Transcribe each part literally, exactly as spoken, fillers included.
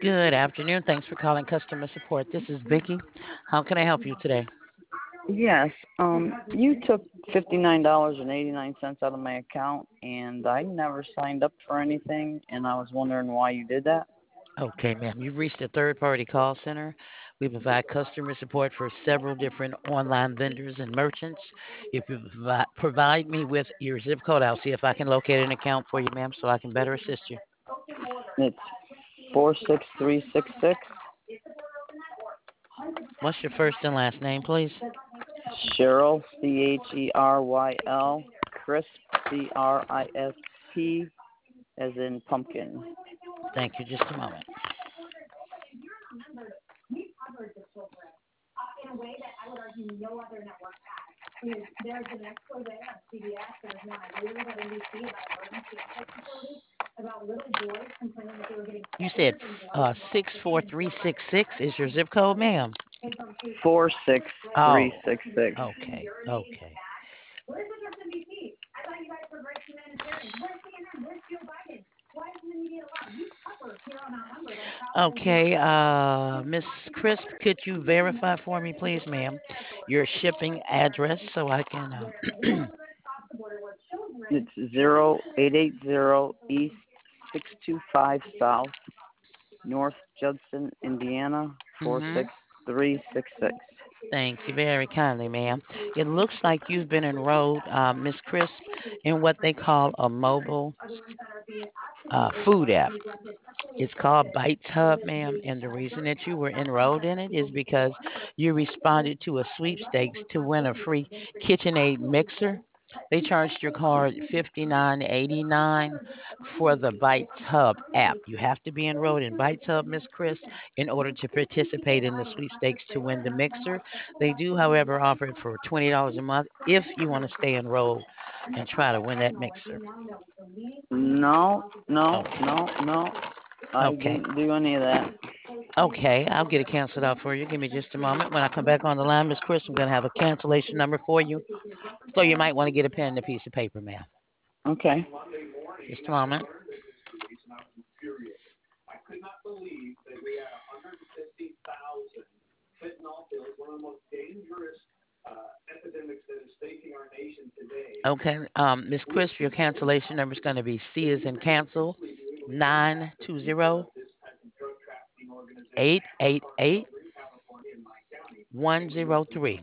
Good afternoon. Thanks for calling customer support. This is Vicky. How can I help you today? Yes. Um, you took fifty-nine dollars and eighty-nine cents out of my account, and I never signed up for anything, and I was wondering why you did that. Okay, ma'am. You've reached a third party call center. We provide customer support for several different online vendors and merchants. If you provi- provide me with your zip code, I'll see if I can locate an account for you, ma'am, so I can better assist you. It's four six three six six. What's your first and last name, please? Cheryl, C H E R Y L, Crisp, C R I S P, as in pumpkin. Thank you. Just a moment. You said uh, six four three six six is your zip code, ma'am? Four six three Oh, six six. okay. Okay. Okay, uh, Miss Crisp, could you verify for me, please, ma'am, your shipping address so I can? Uh, It's zero eight eight zero East six two five South, North Judson, Indiana four hmm six three six six. Thank you very kindly, ma'am. It looks like you've been enrolled, uh, Miss Crisp, in what they call a mobile uh, food app. It's called Bites Hub, ma'am, and the reason that you were enrolled in it is because you responded to a sweepstakes to win a free KitchenAid mixer. They charged your card fifty nine eighty nine for the Bites Hub app. You have to be enrolled in Bites Hub, Miss Chris, in order to participate in the sweepstakes to win the mixer. They do, however, offer it for twenty dollars a month if you want to stay enrolled and try to win that mixer. No, no, Okay. no, no. I Okay. didn't do any of that. Okay, I'll get it canceled out for you. Give me just a moment. When I come back on the line, Miss Chris, I'm going to have a cancellation number for you. So you might want to get a pen and a piece of paper, ma'am. Okay. Just a moment. Okay, um, Miss Chris, your cancellation number is going to be C as in cancel, nine two zero eight eight eight one zero three.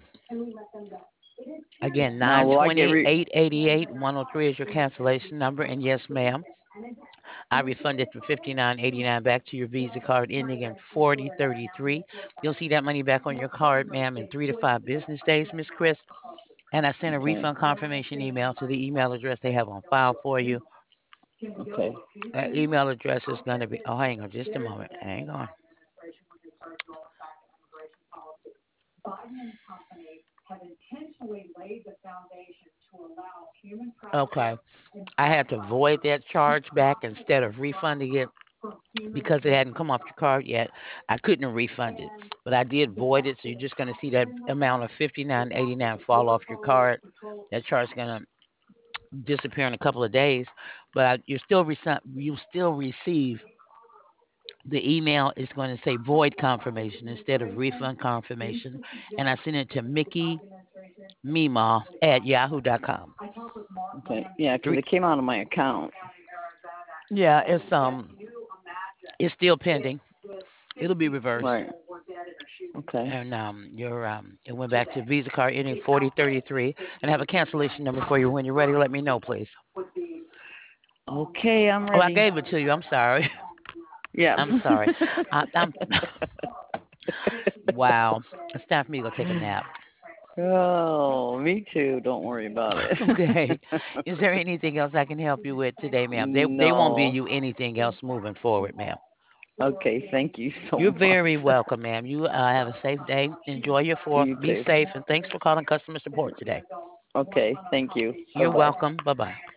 Again, Now, nine will I get twenty re? eight eighty eight one zero three is your cancellation number. And yes, ma'am, I refunded the fifty nine eighty nine back to your Visa card ending in forty thirty three. You'll see that money back on your card, ma'am, in three to five business days, Miss Chris. And I sent a Okay. refund confirmation email to the email address they have on file for you. Okay. That email address is going to be, oh, hang on just a moment. Hang on. Okay. I had to void that charge back instead of refunding it because it hadn't come off your card yet. I couldn't refund it, but I did void it. So you're just going to see that amount of fifty nine eighty nine fall off your card. That charge is going to disappear in a couple of days, but I, you still rece- you still receive the email is going to say void confirmation instead of refund confirmation, and I sent it to Mickey Mima at yahoo dot com. Okay. Yeah, 'cause Three, it came out of my account. yeah, it's um, it's still pending. It'll be reversed, Right. Okay. and um, your um, it went back to Visa card ending forty thirty three, and I have a cancellation number for you when you're ready. Let me know, please. Okay, I'm Oh, I ready. gave it to you. I'm sorry. Yeah. I'm sorry. I, I'm wow. It's time for me to go take a nap. Oh, me too. Don't worry about it. Okay. Is there anything else I can help you with today, ma'am? They they won't be No. you anything else moving forward, ma'am. Okay, thank you so You're much. very welcome, ma'am. You uh, have a safe day. Enjoy your fourth. You Be too. safe, and thanks for calling customer support today. Okay, thank you. Bye You're bye. welcome. Bye bye.